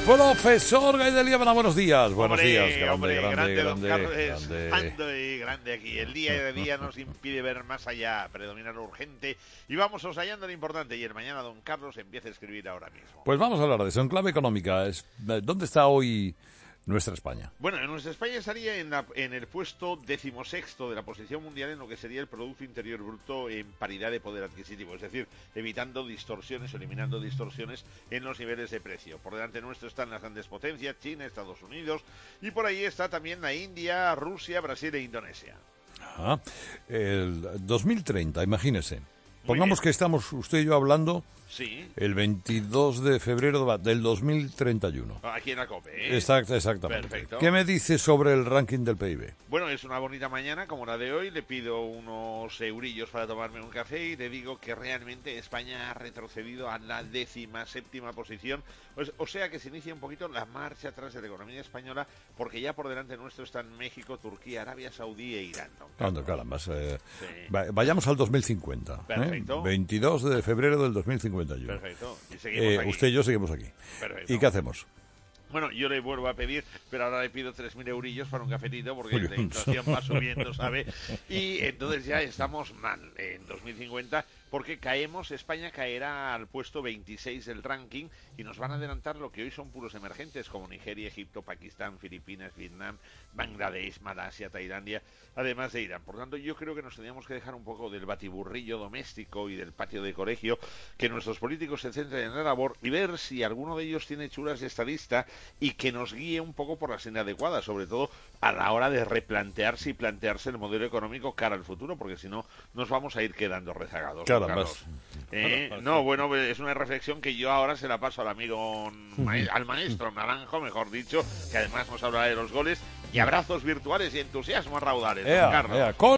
Profesor Gay de Liébana, buenos días. Buenos Hombre, días, grande, hombre, grande, don Carlos, grande. ando y grande aquí. El día de día nos impide ver más allá, predomina lo urgente y vamos osallando lo importante. Y el mañana don Carlos empieza a escribir ahora mismo. Pues vamos a hablar de eso en clave económica. ¿Dónde está hoy nuestra España? Bueno, nuestra España estaría en el puesto 16º de la posición mundial en lo que sería el Producto Interior Bruto en paridad de poder adquisitivo, es decir, evitando distorsiones o eliminando distorsiones en los niveles de precio. Por delante nuestro están las grandes potencias, China, Estados Unidos, y por ahí está también la India, Rusia, Brasil e Indonesia. Ajá. El 2030, imagínese. Pongamos que estamos usted y yo hablando Sí. el 22 de febrero del 2031. Aquí en la COPE, ¿eh? Exactamente. Perfecto. ¿Qué me dice sobre el ranking del PIB? Bueno, es una bonita mañana como la de hoy. Le pido unos eurillos para tomarme un café y le digo que realmente España ha retrocedido a la 17ª posición. Pues, o sea que se inicia un poquito la marcha atrás de la economía española, porque ya por delante nuestro están México, Turquía, Arabia Saudí e Irán. Anda, caramba. Sí. Vayamos al 2050. Perfecto. 22 de febrero del 2051. Perfecto. Y seguimos aquí. Usted y yo seguimos aquí. Perfecto. ¿Y qué hacemos? Bueno, yo le vuelvo a pedir, pero ahora le pido 3.000 eurillos para un cafetito porque la inflación va subiendo, ¿sabe? Y entonces ya estamos mal en 2050 porque España caerá al puesto 26 del ranking y nos van a adelantar lo que hoy son puros emergentes como Nigeria, Egipto, Pakistán, Filipinas, Vietnam, Bangladesh, Malasia, Tailandia, además de Irán. Por tanto, yo creo que nos teníamos que dejar un poco del batiburrillo doméstico y del patio de colegio, que nuestros políticos se centren en la labor y ver si alguno de ellos tiene chulas de estadista y que nos guíe un poco por la senda adecuada, sobre todo a la hora de replantearse y plantearse el modelo económico cara al futuro, porque si no nos vamos a ir quedando rezagados. Carambas. No, bueno, es una reflexión que yo ahora se la paso al amigo, al maestro Naranjo, mejor dicho, que además nos hablará de los goles, y abrazos virtuales y entusiasmo a raudales, don Carlos.